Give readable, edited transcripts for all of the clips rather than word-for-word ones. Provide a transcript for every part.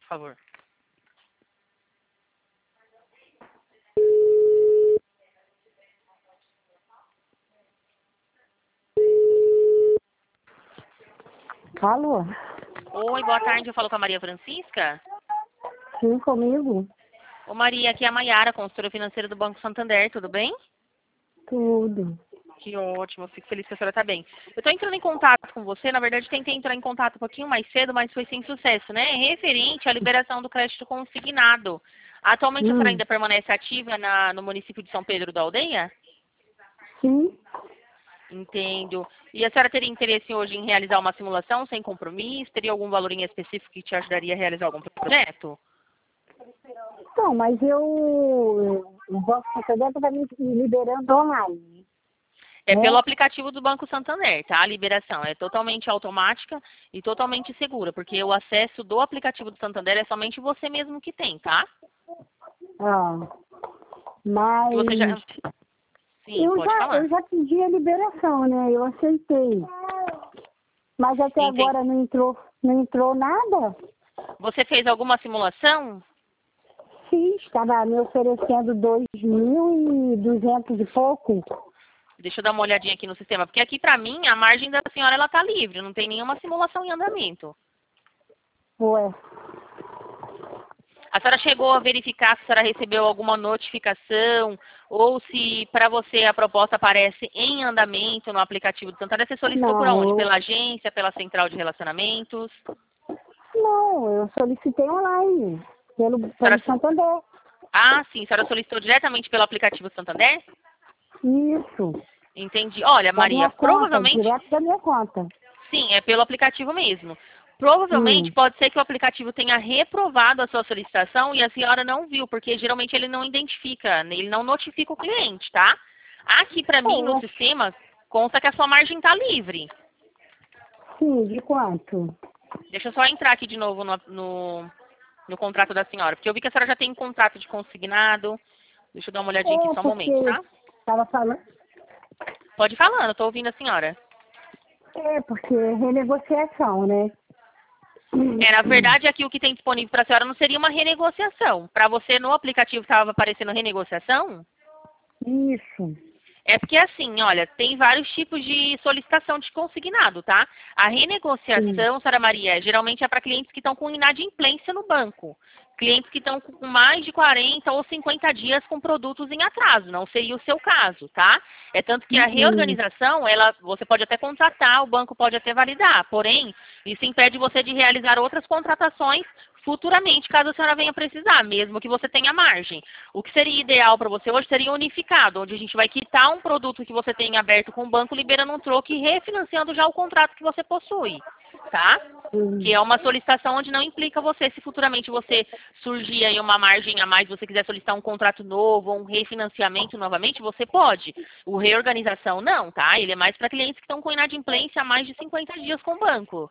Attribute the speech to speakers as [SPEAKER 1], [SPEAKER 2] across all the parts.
[SPEAKER 1] por favor.
[SPEAKER 2] Alô?
[SPEAKER 1] Oi, boa tarde. Eu falo com a Maria Francisca.
[SPEAKER 2] Sim, comigo?
[SPEAKER 1] Ô, Maria, aqui é a Maiara, consultora financeira do Banco Santander. Tudo bem?
[SPEAKER 2] Tudo.
[SPEAKER 1] Que ótimo. Fico feliz que a senhora está bem. Eu estou entrando em contato com você. Na verdade, tentei entrar em contato um pouquinho mais cedo, mas foi sem sucesso, né? Referente à liberação do crédito consignado. Atualmente, a senhora ainda permanece ativa no município de São Pedro da Aldeia?
[SPEAKER 2] Sim.
[SPEAKER 1] Entendo. E a senhora teria interesse hoje em realizar uma simulação sem compromisso? Teria algum valor em específico que te ajudaria a realizar algum projeto?
[SPEAKER 2] Não, mas o Banco Santander está me liberando online.
[SPEAKER 1] É
[SPEAKER 2] Né?
[SPEAKER 1] pelo aplicativo do Banco Santander, tá? A liberação é totalmente automática e totalmente segura, porque o acesso do aplicativo do Santander é somente você mesmo que tem, tá?
[SPEAKER 2] Ah, mas
[SPEAKER 1] Que você já... Sim, pode falar.
[SPEAKER 2] eu já pedi a liberação, né? Eu aceitei. Mas até
[SPEAKER 1] Entendi.
[SPEAKER 2] agora não entrou nada?
[SPEAKER 1] Você fez alguma simulação?
[SPEAKER 2] Sim, estava me oferecendo 2.200 e pouco.
[SPEAKER 1] Deixa eu dar uma olhadinha aqui no sistema, porque aqui pra mim a margem da senhora ela tá livre, não tem nenhuma simulação em andamento.
[SPEAKER 2] Ué.
[SPEAKER 1] A senhora chegou a verificar se a senhora recebeu alguma notificação ou se para você a proposta aparece em andamento no aplicativo do Santander? Você solicitou por onde?
[SPEAKER 2] Não,
[SPEAKER 1] Pela agência, pela central de relacionamentos?
[SPEAKER 2] eu solicitei online, pelo
[SPEAKER 1] Senhora...
[SPEAKER 2] Santander.
[SPEAKER 1] Ah, sim, a senhora solicitou diretamente pelo aplicativo do Santander?
[SPEAKER 2] Isso.
[SPEAKER 1] Entendi. Olha,
[SPEAKER 2] Da minha
[SPEAKER 1] Maria,
[SPEAKER 2] conta,
[SPEAKER 1] provavelmente...
[SPEAKER 2] direto da minha conta.
[SPEAKER 1] Sim, é pelo aplicativo mesmo. Provavelmente pode ser que o aplicativo tenha reprovado a sua solicitação e a senhora não viu, porque geralmente ele não identifica, ele não notifica o cliente, tá? Aqui para mim no sistema consta que a sua margem está livre.
[SPEAKER 2] Sim, de quanto?
[SPEAKER 1] Deixa eu só entrar aqui de novo no contrato da senhora, porque eu vi que a senhora já tem um contrato de consignado. Deixa eu dar uma olhadinha aqui só um momento,
[SPEAKER 2] Porque
[SPEAKER 1] tá?
[SPEAKER 2] estava falando.
[SPEAKER 1] Pode ir falando, eu tô ouvindo a senhora.
[SPEAKER 2] Porque é renegociação, né?
[SPEAKER 1] Na verdade, aqui o que tem disponível para a senhora não seria uma renegociação. Para você, no aplicativo estava aparecendo renegociação?
[SPEAKER 2] Isso.
[SPEAKER 1] É porque assim, olha, tem vários tipos de solicitação de consignado, tá? A renegociação, Sara Maria, geralmente é para clientes que estão com inadimplência no banco. Clientes que estão com mais de 40 ou 50 dias com produtos em atraso. Não seria o seu caso, tá? É tanto que a reorganização, você pode até contratar, o banco pode até validar. Porém, isso impede você de realizar outras contratações futuramente, caso a senhora venha precisar, mesmo que você tenha margem. O que seria ideal para você hoje seria unificado, onde a gente vai quitar um produto que você tem aberto com o banco, liberando um troco e refinanciando já o contrato que você possui, tá? Que é uma solicitação onde não implica você, se futuramente você surgir aí uma margem a mais, você quiser solicitar um contrato novo ou um refinanciamento novamente, você pode. O reorganização não, tá? Ele é mais para clientes que estão com inadimplência há mais de 50 dias com o banco.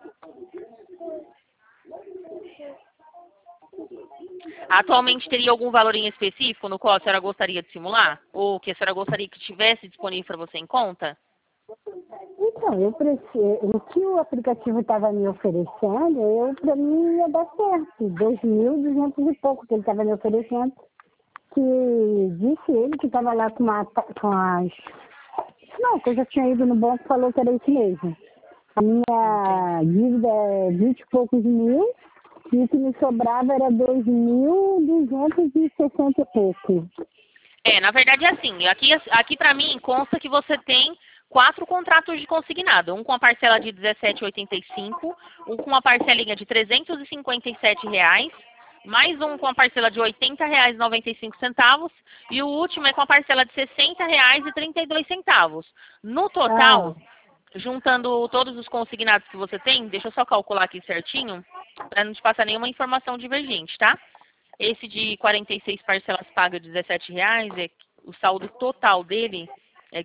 [SPEAKER 1] Atualmente teria algum valor em específico no qual a senhora gostaria de simular? Ou que a senhora gostaria que tivesse disponível para você em conta?
[SPEAKER 2] Então, o que o aplicativo estava me oferecendo, para mim ia dar certo. 2.200 e pouco que ele estava me oferecendo. Que disse ele que estava lá com as... Não, que eu já tinha ido no banco e falou que era isso mesmo. A minha dívida é 20 e poucos mil e o que me sobrava era 2.260 e pouco.
[SPEAKER 1] Na verdade é assim, aqui para mim consta que você tem 4 contratos de consignado, um com a parcela de R$ 17,85, um com uma parcelinha de R$ 357, mais um com a parcela de R$ 80,95 e o último é com a parcela de R$ 60,32. No total, juntando todos os consignados que você tem, deixa eu só calcular aqui certinho, para não te passar nenhuma informação divergente, tá? Esse de 46 parcelas pagas de R$ 17,00, o saldo total dele é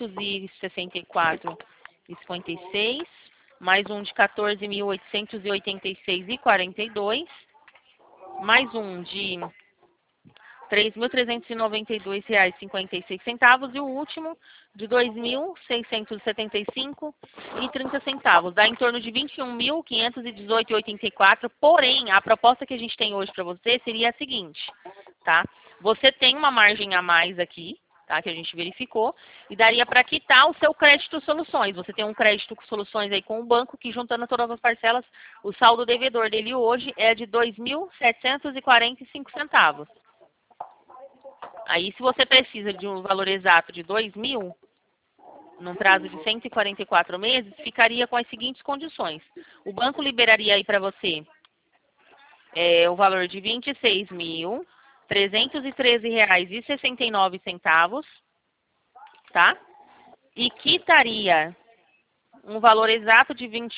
[SPEAKER 1] 564,56, mais um de 14.886,42, mais um de R$ 3.392,56 e o último de R$ 2.675,30. Dá em torno de R$ 21.518,84. Porém, a proposta que a gente tem hoje para você seria a seguinte, tá? Você tem uma margem a mais aqui, tá? Que a gente verificou, e daria para quitar o seu crédito soluções. Você tem um crédito com soluções aí com o banco, que juntando todas as parcelas, o saldo devedor dele hoje é de R$ 2.745. Aí, se você precisa de um valor exato de 2.000, num prazo de 144 meses, ficaria com as seguintes condições. O banco liberaria aí para você o valor de R$ 26.313,69, tá? E quitaria um valor exato de R$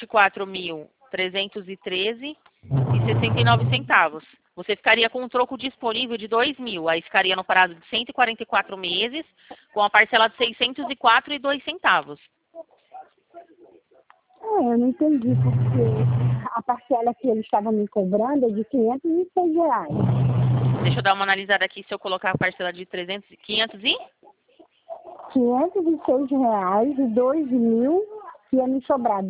[SPEAKER 1] 24.313,69. Você ficaria com um troco disponível de 2.000, aí ficaria no prazo de 144 meses, com a parcela de R$ 604,02.
[SPEAKER 2] Eu não entendi, porque a parcela que eles estavam me cobrando é de R$ 506.
[SPEAKER 1] Deixa eu dar uma analisada aqui, se eu colocar a parcela de 500 e...
[SPEAKER 2] R$ 506 e 2.000, ia me sobrar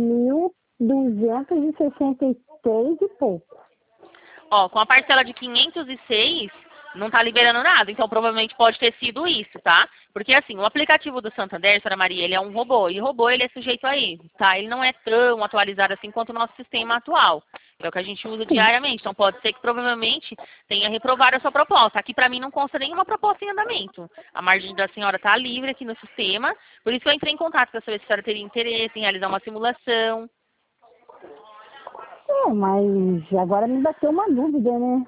[SPEAKER 2] 2.263 e pouco.
[SPEAKER 1] Ó, com a parcela de 506, não tá liberando nada, então provavelmente pode ter sido isso, tá? Porque assim, o aplicativo do Santander, senhora Maria, ele é um robô, e robô ele é sujeito a erro, tá? Ele não é tão atualizado assim quanto o nosso sistema atual. É o que a gente usa diariamente, então pode ser que provavelmente tenha reprovado a sua proposta. Aqui para mim não consta nenhuma proposta em andamento. A margem da senhora tá livre aqui no sistema, por isso que eu entrei em contato para saber se a senhora teria interesse em realizar uma simulação.
[SPEAKER 2] Mas agora me bateu uma dúvida, né?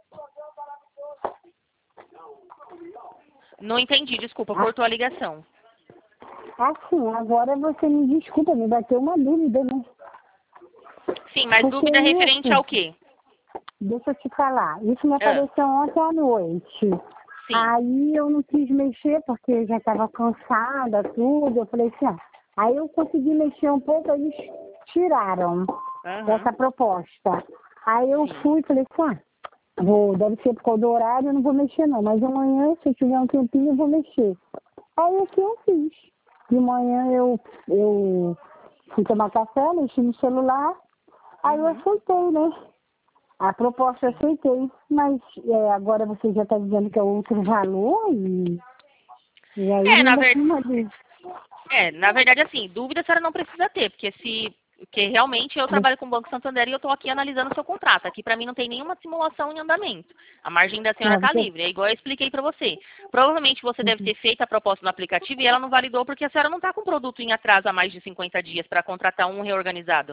[SPEAKER 1] Não entendi, desculpa, cortou a ligação.
[SPEAKER 2] Assim, agora você me desculpa, me bateu uma dúvida, né?
[SPEAKER 1] Sim, mas
[SPEAKER 2] Porque
[SPEAKER 1] dúvida referente ao quê?
[SPEAKER 2] Deixa eu te falar, isso me apareceu ontem à noite.
[SPEAKER 1] Sim.
[SPEAKER 2] Aí eu não quis mexer porque eu já estava cansada, tudo. Eu falei assim, aí eu consegui mexer um pouco, eles tiraram essa proposta. Aí eu fui e falei assim, deve ser por causa do horário, eu não vou mexer não, mas amanhã, se eu tiver um tempinho, eu vou mexer. Aí o que eu fiz? De manhã eu fui tomar café, mexi no celular, aí eu aceitei, né? A proposta eu aceitei, mas agora você já está dizendo que é outro valor e aí
[SPEAKER 1] na verdade, assim, dúvida a senhora não precisa ter, porque realmente eu trabalho com o Banco Santander e eu estou aqui analisando o seu contrato. Aqui para mim não tem nenhuma simulação em andamento. A margem da senhora está livre, é igual eu expliquei para você. Provavelmente você deve ter feito a proposta no aplicativo e ela não validou porque a senhora não está com o produto em atraso há mais de 50 dias para contratar um reorganizado.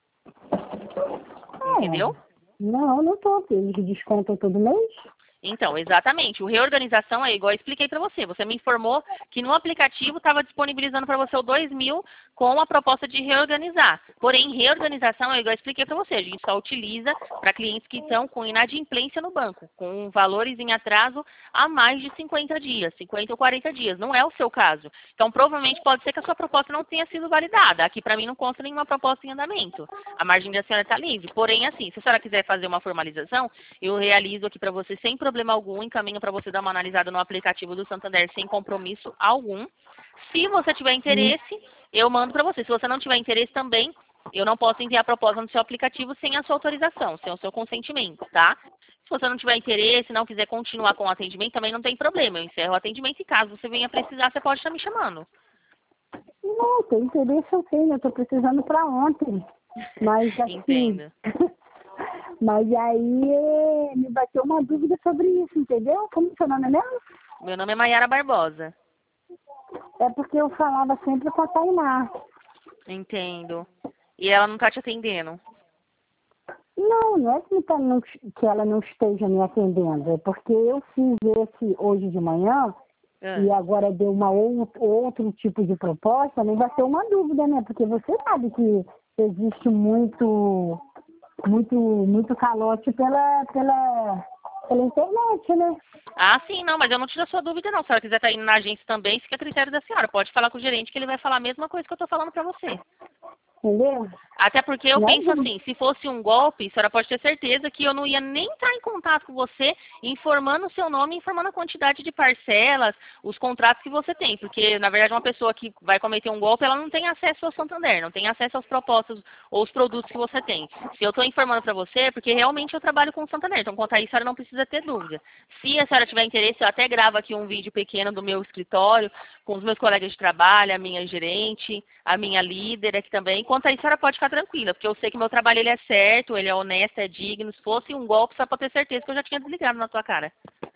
[SPEAKER 1] Entendeu?
[SPEAKER 2] Não estou. Eles descontam todo mês?
[SPEAKER 1] Então, exatamente. O reorganização é igual eu expliquei para você. Você me informou que no aplicativo estava disponibilizando para você o 2.000 com a proposta de reorganizar. Porém, reorganização é igual eu expliquei para você. A gente só utiliza para clientes que estão com inadimplência no banco, com valores em atraso há mais de 50 dias, 50 ou 40 dias. Não é o seu caso. Então, provavelmente pode ser que a sua proposta não tenha sido validada. Aqui para mim não consta nenhuma proposta em andamento. A margem da senhora está livre. Porém, assim, se a senhora quiser fazer uma formalização, eu realizo aqui para você sem problema algum, encaminho para você dar uma analisada no aplicativo do Santander sem compromisso algum. Se você tiver interesse, eu mando para você. Se você não tiver interesse também, eu não posso enviar a proposta no seu aplicativo sem a sua autorização, sem o seu consentimento, tá? Se você não tiver interesse, não quiser continuar com o atendimento, também não tem problema. Eu encerro o atendimento e caso você venha precisar, você pode estar me chamando.
[SPEAKER 2] Não, tem interesse eu tenho, eu estou precisando para ontem. Mas assim,
[SPEAKER 1] entendo.
[SPEAKER 2] Mas aí me bateu uma dúvida sobre isso, entendeu? Como seu nome é mesmo?
[SPEAKER 1] Meu nome é Maiara Barbosa.
[SPEAKER 2] É porque eu falava sempre com a Tainá.
[SPEAKER 1] Entendo. E ela não está te atendendo?
[SPEAKER 2] Não é que ela não esteja me atendendo. É porque eu fiz esse hoje de manhã e agora deu outro tipo de proposta, me bateu uma dúvida, né? Porque você sabe que existe muito calote pela internet, né?
[SPEAKER 1] Ah, sim, não, mas eu não tiro a sua dúvida, não. Se ela quiser estar indo na agência também, fica a critério da senhora. Pode falar com o gerente que ele vai falar a mesma coisa que eu estou falando para você.
[SPEAKER 2] Entendeu?
[SPEAKER 1] Até porque eu
[SPEAKER 2] Não
[SPEAKER 1] penso
[SPEAKER 2] é?
[SPEAKER 1] assim, se fosse um golpe, a senhora pode ter certeza que eu não ia nem estar em contato com você, informando o seu nome, informando a quantidade de parcelas, os contratos que você tem. Porque, na verdade, uma pessoa que vai cometer um golpe, ela não tem acesso ao Santander, não tem acesso às propostas ou os produtos que você tem. Se eu estou informando para você, é porque realmente eu trabalho com o Santander. Então, quanto a isso, a senhora não precisa ter dúvida. Se a senhora tiver interesse, eu até gravo aqui um vídeo pequeno do meu escritório, com os meus colegas de trabalho, a minha gerente, a minha líder aqui também. Quanto a isso, a senhora pode ficar tranquila, porque eu sei que meu trabalho ele é certo, ele é honesto, é digno. Se fosse um golpe, só para ter certeza que eu já tinha desligado na tua cara.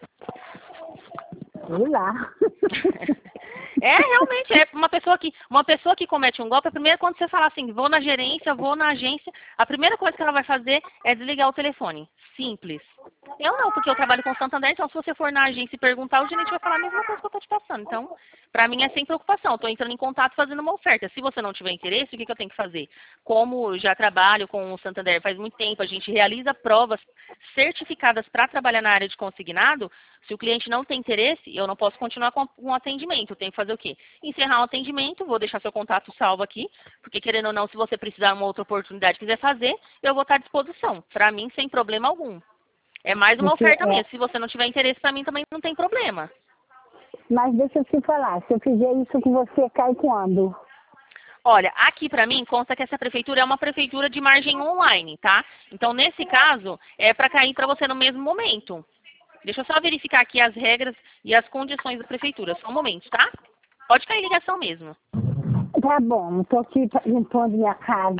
[SPEAKER 2] Sei lá.
[SPEAKER 1] É, realmente, é uma pessoa que comete um golpe, a primeira quando você fala assim, vou na gerência, vou na agência, a primeira coisa que ela vai fazer é desligar o telefone. Simples. Eu não, porque eu trabalho com o Santander, então se você for na agência e perguntar, o gerente vai falar a mesma coisa que eu estou te passando. Então, para mim é sem preocupação. Estou entrando em contato fazendo uma oferta. Se você não tiver interesse, o que eu tenho que fazer? Como já trabalho com o Santander faz muito tempo, a gente realiza provas certificadas para trabalhar na área de consignado. Se o cliente não tem interesse, eu não posso continuar com o atendimento. Eu tenho que fazer o quê? Encerrar o atendimento, vou deixar seu contato salvo aqui, porque querendo ou não, se você precisar de uma outra oportunidade e quiser fazer, eu vou estar à disposição. Para mim, sem problema algum. É mais uma
[SPEAKER 2] Porque,
[SPEAKER 1] oferta mesmo. Se você não tiver interesse, para mim também não tem problema.
[SPEAKER 2] mas deixa eu te falar, se eu fizer isso com você, cai quando?
[SPEAKER 1] Olha, aqui para mim consta que essa prefeitura é uma prefeitura de margem online, tá? Então, nesse caso, é para cair para você no mesmo momento. Deixa eu só verificar aqui as regras e as condições da prefeitura. Só um momento, tá? Pode cair ligação mesmo.
[SPEAKER 2] Tá bom, tô aqui limpando minha casa.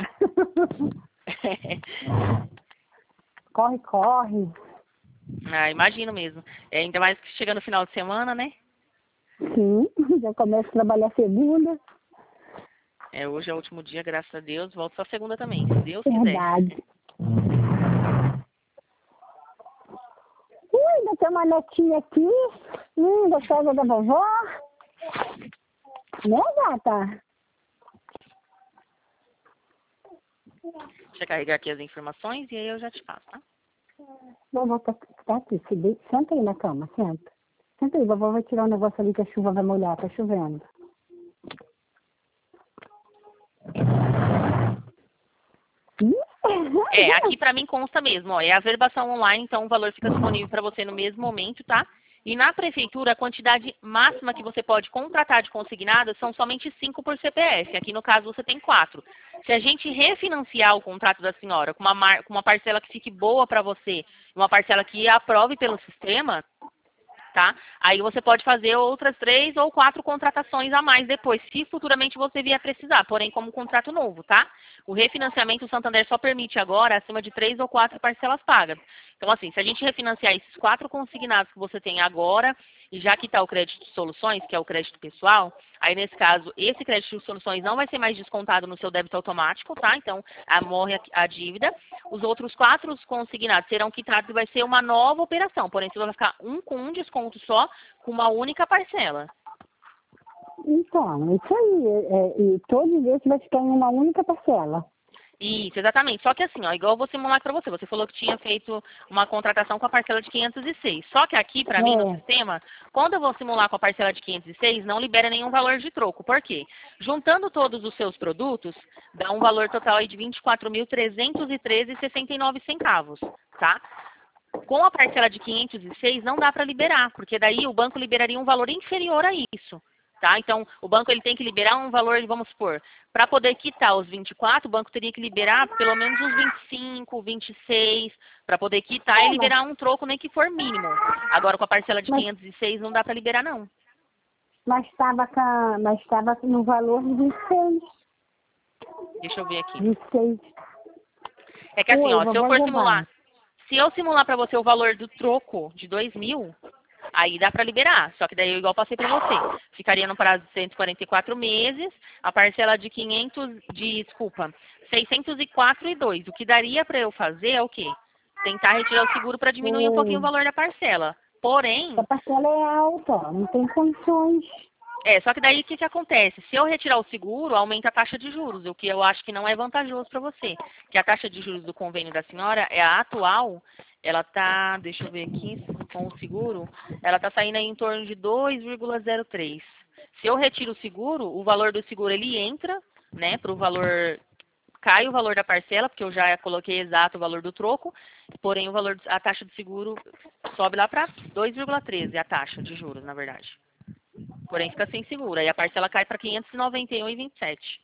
[SPEAKER 2] Corre, corre.
[SPEAKER 1] Ah, imagino mesmo. É, ainda mais que chega no final de semana, né?
[SPEAKER 2] Sim, já começo a trabalhar segunda.
[SPEAKER 1] É, hoje é o último dia, graças a Deus. Volto só segunda também, se Deus quiser.
[SPEAKER 2] Verdade. Ainda tem uma netinha aqui. Gostosa da vovó. Né, gata?
[SPEAKER 1] Deixa eu carregar aqui as informações e aí eu já te passo, tá?
[SPEAKER 2] Vovó tá aqui. Senta aí na cama, senta. Senta aí, vovó vai tirar um negócio ali que a chuva vai molhar, tá chovendo.
[SPEAKER 1] É, aqui pra mim consta mesmo, ó, é a verbação online, então o valor fica disponível para você no mesmo momento, tá? E na prefeitura, a quantidade máxima que você pode contratar de consignado são somente 5 por CPF. Aqui no caso você tem 4. Se a gente refinanciar o contrato da senhora com uma parcela que fique boa para você, uma parcela que aprove pelo sistema, tá? Aí você pode fazer outras 3 ou 4 contratações a mais depois, se futuramente você vier precisar, porém como contrato novo, tá? O refinanciamento o Santander só permite agora acima de 3 ou 4 parcelas pagas. Então, assim, se a gente refinanciar esses 4 consignados que você tem agora, e já que está o crédito de soluções, que é o crédito pessoal, aí nesse caso, esse crédito de soluções não vai ser mais descontado no seu débito automático, tá? Então, morre a dívida. Os outros 4 consignados serão quitados e vai ser uma nova operação, porém você vai ficar com um desconto só, com uma única parcela.
[SPEAKER 2] Então, isso aí. E todos esses vai ficar em uma única parcela.
[SPEAKER 1] Isso, exatamente. Só que assim, ó, igual eu vou simular para você. Você falou que tinha feito uma contratação com a parcela de 506. Só que aqui, para mim, no sistema, quando eu vou simular com a parcela de 506, não libera nenhum valor de troco. Por quê? Juntando todos os seus produtos, dá um valor total aí de R$ 24.313,69, tá? Com a parcela de 506, não dá para liberar, porque daí o banco liberaria um valor inferior a isso. Tá? Então, o banco ele tem que liberar um valor, vamos supor, para poder quitar os 24, o banco teria que liberar pelo menos uns 25, 26, para poder quitar e liberar um troco nem que for mínimo. Agora, com a parcela de 506, não dá para liberar, não.
[SPEAKER 2] Mas estava no valor de 26.
[SPEAKER 1] Deixa eu ver aqui.
[SPEAKER 2] 26.
[SPEAKER 1] É que assim, ó, se eu for simular, se eu simular para você o valor do troco de 2.000, aí dá para liberar, só que daí eu igual passei para você. Ficaria no prazo de 144 meses, a parcela de 604,2. O que daria para eu fazer é o quê? Tentar retirar o seguro para diminuir um pouquinho o valor da parcela. Porém...
[SPEAKER 2] A parcela é alta, não tem condições.
[SPEAKER 1] Só que daí o que acontece? Se eu retirar o seguro, aumenta a taxa de juros, o que eu acho que não é vantajoso para você. Que a taxa de juros do convênio da senhora é a atual, ela tá, deixa eu ver aqui, com o seguro, ela tá saindo aí em torno de 2,03. Se eu retiro o seguro, o valor do seguro ele entra, né, para o valor cai o valor da parcela, porque eu já coloquei exato o valor do troco, porém a taxa de seguro sobe lá para 2,13, a taxa de juros, na verdade. Porém fica sem seguro, aí a parcela cai para 591,27.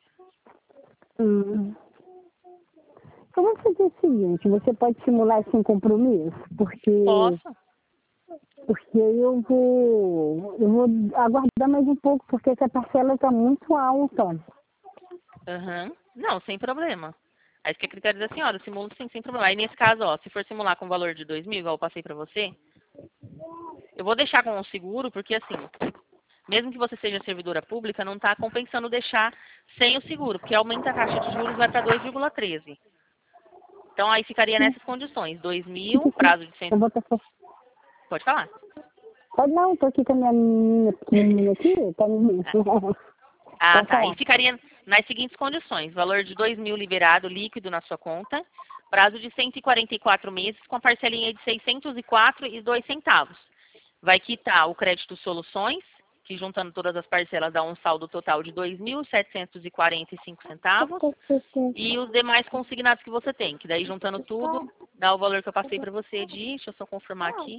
[SPEAKER 2] Então vamos fazer o seguinte, você pode simular sem compromisso?
[SPEAKER 1] Posso?
[SPEAKER 2] Porque eu vou aguardar mais um pouco, porque essa parcela está muito alta.
[SPEAKER 1] Uhum. Não, sem problema. Aí fica a critério da senhora, simulo sim, sem problema. Aí nesse caso, ó, se for simular com o valor de 2.000, igual eu passei pra você, eu vou deixar com o seguro, porque assim, mesmo que você seja servidora pública, não está compensando deixar sem o seguro, porque aumenta a taxa de juros, vai para 2,13. Então aí ficaria nessas condições, 2.000, prazo de 100...
[SPEAKER 2] Eu vou ter que...
[SPEAKER 1] Pode falar.
[SPEAKER 2] Pode não, estou aqui com a minha menina pequenininha aqui, tá me...
[SPEAKER 1] Ah, tá. Aí ficaria nas seguintes condições. Valor de 2.000 liberado líquido na sua conta. Prazo de 144 meses com a parcelinha de 604,02 centavos. Vai quitar o crédito soluções, que juntando todas as parcelas dá um saldo total de 2.745 centavos. E os demais consignados que você tem, que daí juntando tudo, dá o valor que eu passei para você de, deixa eu só confirmar aqui,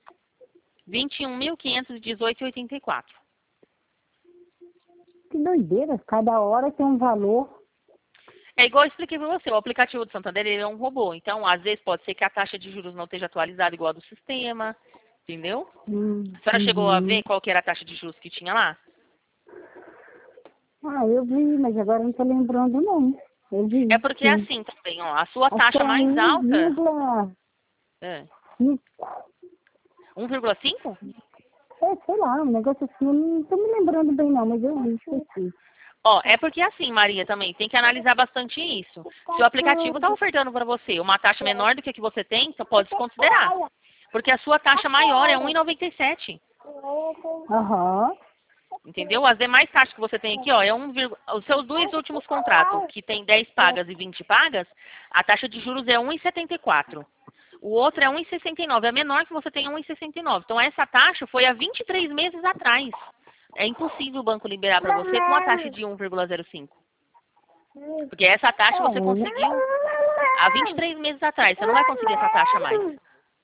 [SPEAKER 1] 21.518,84.
[SPEAKER 2] Que doideira, cada hora tem um valor.
[SPEAKER 1] É igual eu expliquei para você, o aplicativo do Santander ele é um robô. Então, às vezes, pode ser que a taxa de juros não esteja atualizada igual a do sistema, entendeu? A senhora chegou a ver qual que era a taxa de juros que tinha lá?
[SPEAKER 2] Ah, eu vi, mas agora não estou lembrando não. Eu vi.
[SPEAKER 1] É porque é assim também, ó, a sua
[SPEAKER 2] Acho que
[SPEAKER 1] taxa
[SPEAKER 2] é
[SPEAKER 1] mais alta...
[SPEAKER 2] 1,5.
[SPEAKER 1] É. 1,5?
[SPEAKER 2] Sei lá, um negócio assim, eu não estou me lembrando bem não, mas eu vi, esqueci.
[SPEAKER 1] Ó, é porque assim, Maria, também tem que analisar bastante isso. Se o aplicativo está ofertando para você uma taxa menor do que a que você tem, você pode desconsiderar. Porque a sua taxa maior é 1,97.
[SPEAKER 2] Aham.
[SPEAKER 1] Entendeu? As demais taxas que você tem aqui, ó, é os seus dois últimos contratos, que tem 10 pagas e 20 pagas, a taxa de juros é 1,74. O outro é 1,69. A menor que você tem é 1,69. Então, essa taxa foi há 23 meses atrás. É impossível o banco liberar para você com a taxa de 1,05. Porque essa taxa você conseguiu há 23 meses atrás. Você não vai conseguir essa taxa mais.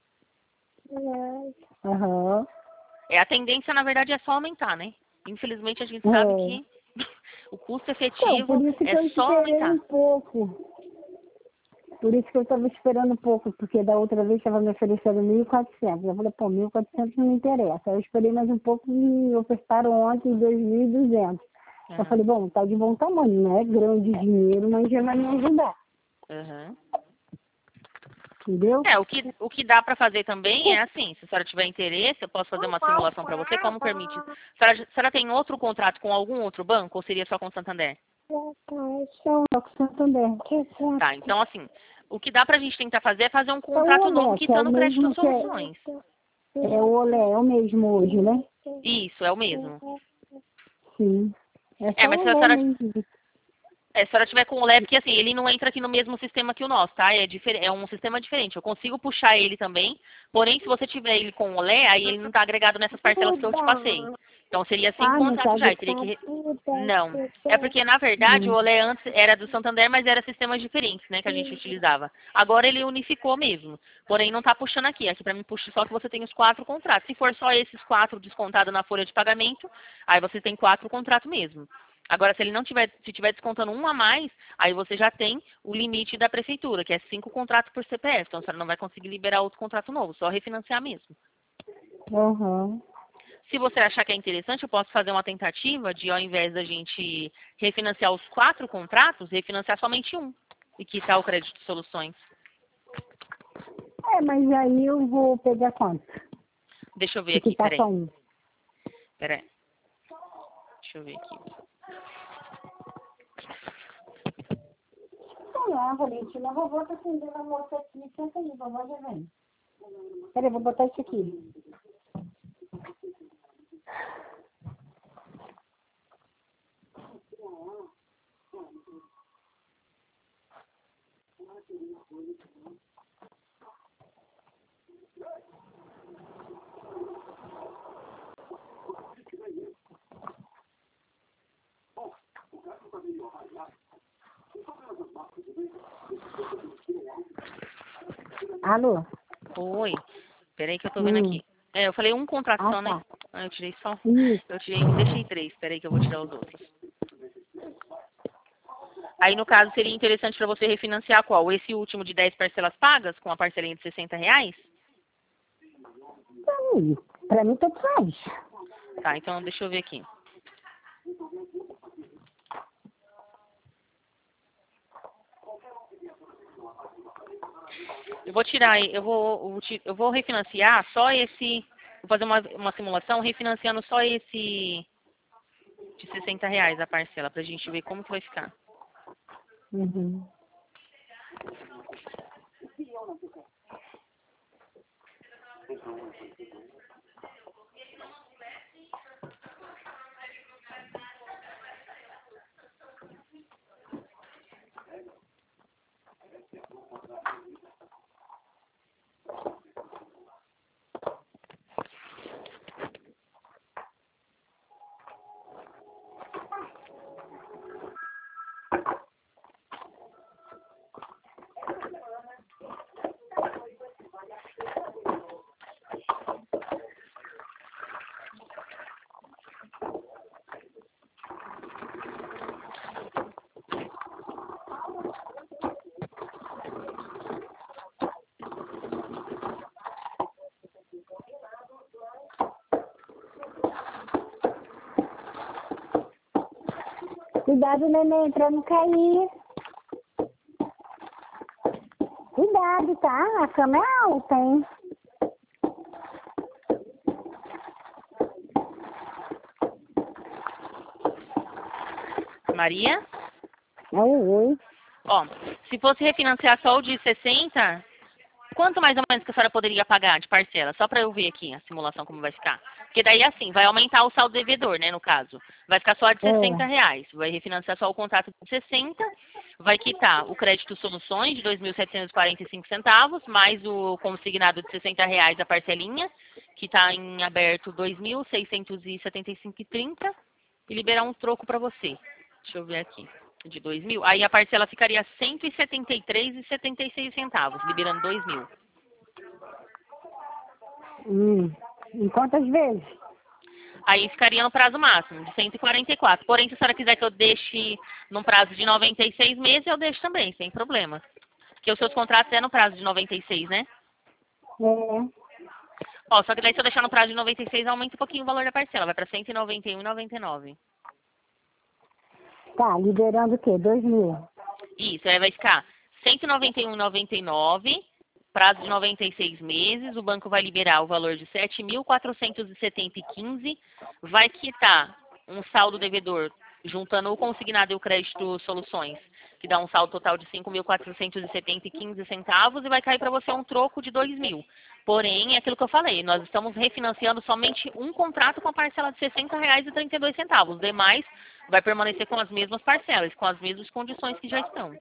[SPEAKER 2] Aham.
[SPEAKER 1] A tendência, na verdade, é só aumentar, né? Infelizmente, a gente sabe que o custo efetivo
[SPEAKER 2] por isso que
[SPEAKER 1] é
[SPEAKER 2] eu
[SPEAKER 1] só
[SPEAKER 2] esperei
[SPEAKER 1] aumentar.
[SPEAKER 2] um pouco. Por isso que eu estava esperando um pouco, porque da outra vez estava me oferecendo 1.400. Eu falei, pô, 1.400 não me interessa. Aí eu esperei mais um pouco e ofertaram ontem 2.200. Eu falei, bom, tá de bom tamanho, não é grande dinheiro, mas já vai me ajudar.
[SPEAKER 1] Uhum.
[SPEAKER 2] Entendeu?
[SPEAKER 1] O que dá para fazer também é assim, se a senhora tiver interesse, eu posso fazer uma simulação para você, como permite. A senhora tem outro contrato com algum outro banco ou seria só com o Santander?
[SPEAKER 2] Só com Santander.
[SPEAKER 1] Tá, então assim, o que dá pra gente tentar fazer é fazer um contrato novo quitando crédito soluções.
[SPEAKER 2] É o Olé, é o mesmo hoje, né?
[SPEAKER 1] Isso, é o mesmo.
[SPEAKER 2] Sim.
[SPEAKER 1] Mas se a senhora, se a senhora tiver com o LEP, porque assim, ele não entra aqui no mesmo sistema que o nosso, tá? É um sistema diferente. Eu consigo puxar ele também, porém, se você tiver ele com o LE, aí ele não tá agregado nessas parcelas que eu te passei. Então seria sem contrato já, teria que... Não. É porque, na verdade, o Olé antes era do Santander, mas era sistemas diferentes, né, que a gente utilizava. Agora ele unificou mesmo. Porém, não tá puxando aqui. Aqui pra mim puxa só que você tem os 4 contratos. Se for só esses 4 descontados na folha de pagamento, aí você tem 4 contratos mesmo. Agora, se ele não tiver, se tiver descontando um a mais, aí você já tem o limite da prefeitura, que é 5 contratos por CPF. Então, a senhora não vai conseguir liberar outro contrato novo, só refinanciar mesmo.
[SPEAKER 2] Uhum.
[SPEAKER 1] Se você achar que é interessante, eu posso fazer uma tentativa de, ao invés da gente refinanciar os 4 contratos, refinanciar somente um e quitar o crédito de soluções.
[SPEAKER 2] Mas aí eu vou pegar quanto?
[SPEAKER 1] Deixa eu ver aqui,
[SPEAKER 2] tá
[SPEAKER 1] peraí.
[SPEAKER 2] só um.
[SPEAKER 1] Peraí. Deixa eu ver aqui.
[SPEAKER 2] Olá, Valentina. A vovó tá acendendo a moça aqui. Senta aí, vovó já vem. Peraí, vou botar isso aqui. Alô?
[SPEAKER 1] Oi. Peraí que eu tô vendo aqui. Eu falei um contrato só, né?
[SPEAKER 2] Tá.
[SPEAKER 1] Eu tirei só.
[SPEAKER 2] Isso.
[SPEAKER 1] Deixei 3. Peraí que eu vou tirar os outros. Aí, no caso, seria interessante para você refinanciar qual? Esse último de 10 parcelas pagas, com a parcelinha de R$60?
[SPEAKER 2] Pra mim, tanto faz.
[SPEAKER 1] Tá, então deixa eu ver aqui. Eu vou tirar, eu vou refinanciar só esse, vou fazer uma simulação refinanciando só esse de R$60 a parcela, pra gente ver como que vai ficar.
[SPEAKER 2] Uhum. Cuidado, neném, pra não cair. Cuidado, tá? A cama é alta, hein?
[SPEAKER 1] Maria?
[SPEAKER 2] Oi.
[SPEAKER 1] Ó, se fosse refinanciar só o de 60, quanto mais ou menos que a senhora poderia pagar de parcela? Só para eu ver aqui a simulação como vai ficar. Porque daí assim, vai aumentar o saldo devedor, né, no caso. Vai ficar só de R$60. Vai refinanciar só o contrato de 60, vai quitar o crédito soluções de 2.745 centavos, mais o consignado de R$60 a parcelinha, que está em aberto 2.675,30 e liberar um troco para você. Deixa eu ver aqui. De 2.000. Aí a parcela ficaria R$173,76, liberando 2.000.
[SPEAKER 2] Em quantas vezes?
[SPEAKER 1] Aí ficaria no prazo máximo, de 144. Porém, se a senhora quiser que eu deixe num prazo de 96 meses, eu deixo também, sem problema. Porque os seus contratos é no prazo de 96, né? Ó, só que daí se eu deixar no prazo de 96, aumenta um pouquinho o valor da parcela. Vai para R$191,99.
[SPEAKER 2] Tá, liberando o quê? 2.000.
[SPEAKER 1] Isso, aí vai ficar R$191,99, prazo de 96 meses, o banco vai liberar o valor de R$7.470,15, vai quitar um saldo devedor, juntando o consignado e o crédito soluções, que dá um saldo total de R$5.470,15 centavos e vai cair para você um troco de 2.000. Porém, é aquilo que eu falei, nós estamos refinanciando somente um contrato com a parcela de R$60,32. Os demais vai permanecer com as mesmas parcelas, com as mesmas condições que já estão.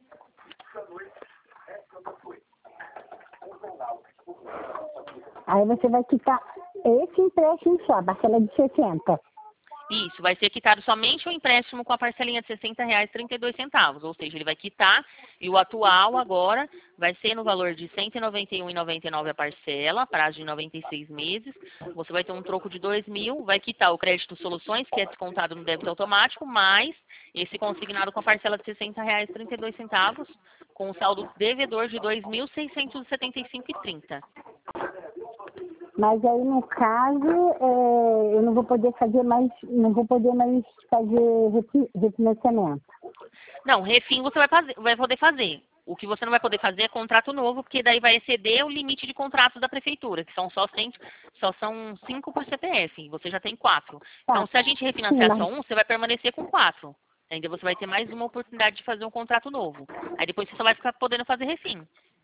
[SPEAKER 2] Aí você vai quitar esse empréstimo só, a parcela de 60.
[SPEAKER 1] Isso, vai ser quitado somente o empréstimo com a parcelinha de R$60,32, ou seja, ele vai quitar e o atual agora vai ser no valor de R$191,99 a parcela, prazo de 96 meses. Você vai ter um troco de 2.000, vai quitar o crédito soluções, que é descontado no débito automático, mais esse consignado com a parcela de R$60,32, com o saldo devedor de R$2.675,30.
[SPEAKER 2] Mas aí, no caso, eu não vou poder fazer mais, não vou poder mais fazer refinanciamento.
[SPEAKER 1] Não, refim você vai poder fazer. O que você não vai poder fazer é contrato novo, porque daí vai exceder o limite de contratos da prefeitura, que são só 5 por CPF. Você já tem 4. Então, se a gente refinanciar só um, você vai permanecer com 4. Ainda você vai ter mais uma oportunidade de fazer um contrato novo. Aí depois você só vai ficar podendo fazer refim.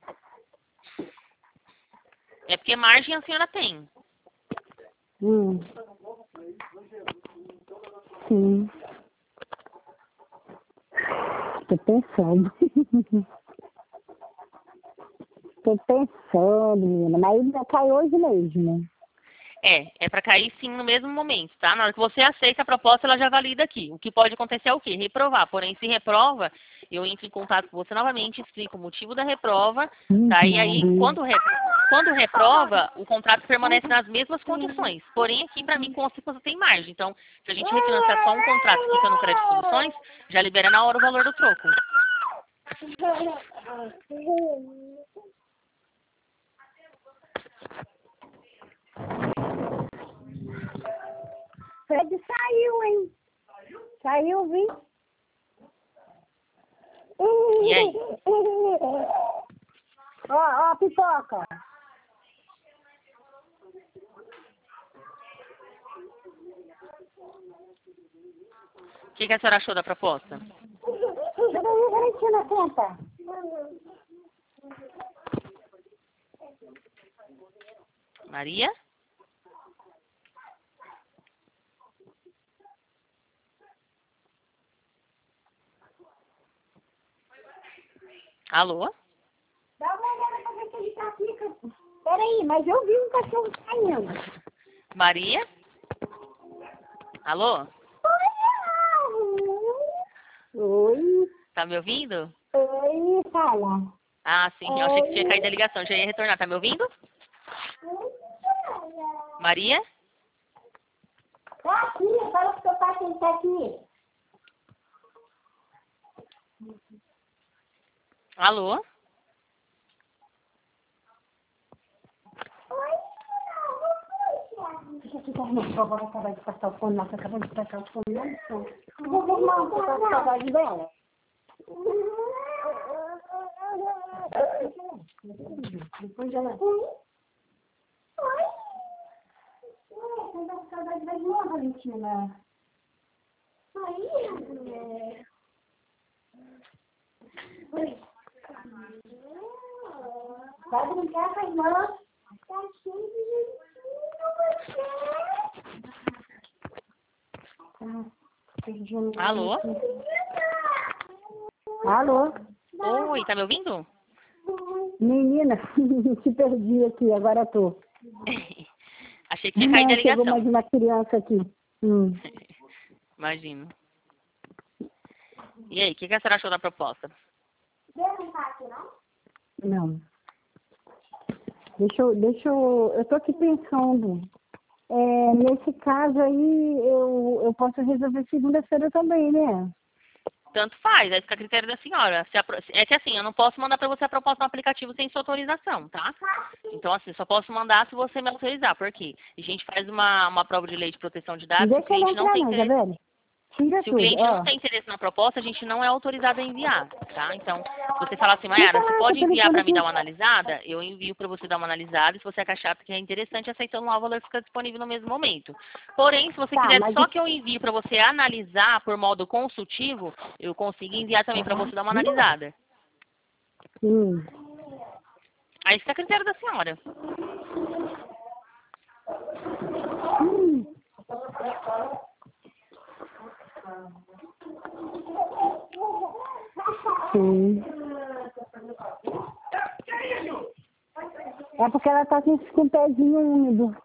[SPEAKER 1] É porque margem a senhora tem.
[SPEAKER 2] Sim. Tô pensando. Tô pensando, menina. Mas ainda cai hoje mesmo.
[SPEAKER 1] É para cair sim no mesmo momento, tá? Na hora que você aceita a proposta, ela já valida aqui. O que pode acontecer é o quê? Reprovar. Porém, se reprova, eu entro em contato com você novamente, explico o motivo da reprova, tá? E aí, quando reprova, o contrato permanece nas mesmas condições. Porém, aqui para mim consta que você tem margem. Então, se a gente refinanciar só um contrato que fica no Crédito Soluções, já libera na hora o valor do troco.
[SPEAKER 2] Fred saiu, hein? Saiu, vim.
[SPEAKER 1] E aí?
[SPEAKER 2] Ó, pipoca.
[SPEAKER 1] O que a senhora achou da proposta?
[SPEAKER 2] Valentina, senta.
[SPEAKER 1] Maria? Alô?
[SPEAKER 2] Dá uma olhada pra ver se ele tá aqui. Peraí, mas eu vi um cachorro saindo.
[SPEAKER 1] Maria? Alô?
[SPEAKER 2] Oi.
[SPEAKER 1] Tá me ouvindo?
[SPEAKER 2] Oi, fala.
[SPEAKER 1] Ah, sim, eu achei que tinha caído a ligação, já ia retornar. Tá me ouvindo? Maria?
[SPEAKER 2] Tá aqui, fala pro seu pai que ele tá aqui.
[SPEAKER 1] Alô?
[SPEAKER 2] Deixa eu ficar minha vovó vai acabar de passar o fone lá, tá acabando de passar o fone lá no chão. Vou arrumar um pouco de saudade dela. Depois ela... Oi? Você tá com saudade da irmã, Valentina? Oi? Oi. Vai brincar com a irmã? Tá cheio de jeitinho.
[SPEAKER 1] Alô?
[SPEAKER 2] Alô?
[SPEAKER 1] Oi, tá me ouvindo?
[SPEAKER 2] Menina, te perdi aqui, agora tô.
[SPEAKER 1] Achei que tinha caído a
[SPEAKER 2] Chegou
[SPEAKER 1] ligação.
[SPEAKER 2] mais uma criança aqui.
[SPEAKER 1] Imagino. E aí, o que a senhora achou da proposta?
[SPEAKER 2] Não. Deixa eu tô aqui pensando. Nesse caso aí, eu posso resolver segunda-feira também, né?
[SPEAKER 1] Tanto faz, aí fica a critério da senhora. É que assim, eu não posso mandar para você a proposta no aplicativo sem sua autorização, tá? Então, assim, só posso mandar se você me autorizar. Por quê? A gente faz uma prova de lei de proteção de dados, se o
[SPEAKER 2] Deixa ela
[SPEAKER 1] cliente não
[SPEAKER 2] entrar
[SPEAKER 1] tem
[SPEAKER 2] não,
[SPEAKER 1] interesse.
[SPEAKER 2] Isabelle. Tira
[SPEAKER 1] Se o
[SPEAKER 2] tudo,
[SPEAKER 1] cliente
[SPEAKER 2] ó.
[SPEAKER 1] não tem interesse na proposta, a gente não é autorizado a enviar, tá? Então, se você falar assim,
[SPEAKER 2] Fica
[SPEAKER 1] Mayara, você
[SPEAKER 2] lá,
[SPEAKER 1] pode
[SPEAKER 2] com o
[SPEAKER 1] enviar
[SPEAKER 2] telefone
[SPEAKER 1] para mim
[SPEAKER 2] aqui.
[SPEAKER 1] dar uma analisada? Eu envio para você dar uma analisada, e se você achar que é interessante, aceitando lá, o valor fica disponível no mesmo momento. Porém, se você
[SPEAKER 2] Tá,
[SPEAKER 1] quiser
[SPEAKER 2] mas...
[SPEAKER 1] só que eu envie para você analisar por modo consultivo, eu consigo enviar também para você dar uma analisada.
[SPEAKER 2] Hum.
[SPEAKER 1] Aí fica a critério da senhora.
[SPEAKER 2] Sim. É porque ela tá com o pezinho úmido.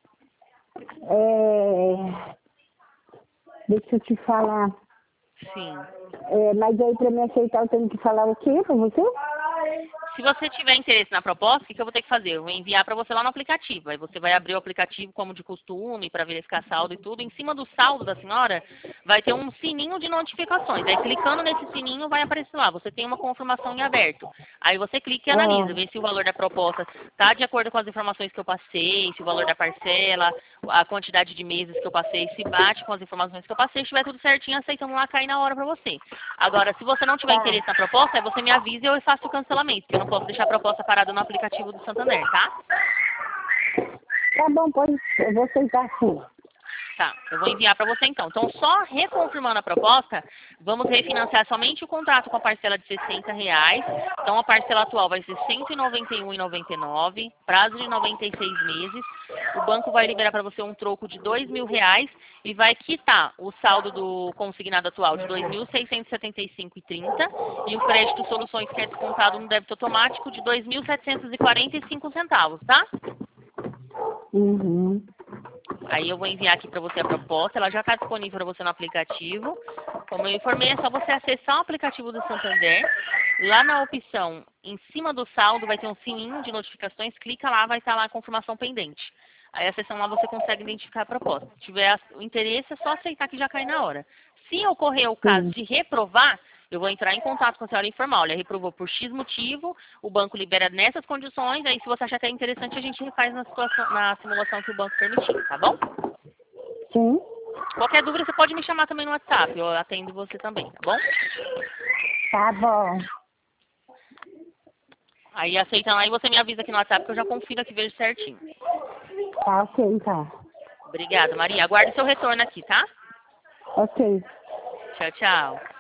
[SPEAKER 2] Deixa eu te falar.
[SPEAKER 1] Sim.
[SPEAKER 2] Mas aí pra me aceitar eu tenho que falar o quê pra você?
[SPEAKER 1] Se você tiver interesse na proposta, o que eu vou ter que fazer? Eu vou enviar para você lá no aplicativo. Aí você vai abrir o aplicativo como de costume, para verificar saldo e tudo. Em cima do saldo da senhora, vai ter um sininho de notificações. Aí clicando nesse sininho, vai aparecer lá. Você tem uma confirmação em aberto. Aí você clica e analisa, vê se o valor da proposta está de acordo com as informações que eu passei, se o valor da parcela, a quantidade de meses que eu passei, se bate com as informações que eu passei. Se estiver tudo certinho, aceitamos lá, cair na hora para você. Agora, se você não tiver interesse na proposta, aí você me avisa e eu faço o cancelamento, porque eu não posso deixar a proposta parada no aplicativo do Santander, tá?
[SPEAKER 2] Tá bom, pode. Eu vou aceitar sim.
[SPEAKER 1] Tá, eu vou enviar para você então. Então, só reconfirmando a proposta, vamos refinanciar somente o contrato com a parcela de R$60. Então, a parcela atual vai ser R$191,99, prazo de 96 meses. O banco vai liberar para você um troco de R$2.000 e vai quitar o saldo do consignado atual de R$2.675,30 e o crédito Soluções que é descontado no débito automático de R$2.745, tá?
[SPEAKER 2] Uhum.
[SPEAKER 1] Aí eu vou enviar aqui para você a proposta, ela já está disponível para você no aplicativo. Como eu informei, é só você acessar o aplicativo do Santander. Lá na opção, em cima do saldo, vai ter um sininho de notificações. Clica lá, vai estar lá a confirmação pendente. Aí a sessão lá você consegue identificar a proposta. Se tiver o interesse, é só aceitar que já cai na hora. Se ocorrer o caso de reprovar, eu vou entrar em contato com a senhora e informar. Olha, reprovou por X motivo, o banco libera nessas condições, aí se você achar que é interessante, a gente refaz na simulação que o banco permitir, tá bom?
[SPEAKER 2] Sim.
[SPEAKER 1] Qualquer dúvida, você pode me chamar também no WhatsApp, eu atendo você também, tá bom?
[SPEAKER 2] Tá bom.
[SPEAKER 1] Aí aceita lá e você me avisa aqui no WhatsApp que eu já confiro aqui, vejo certinho.
[SPEAKER 2] Tá ok, então.
[SPEAKER 1] Obrigada, Maria. Aguarde seu retorno aqui, tá?
[SPEAKER 2] Ok.
[SPEAKER 1] Tchau, tchau.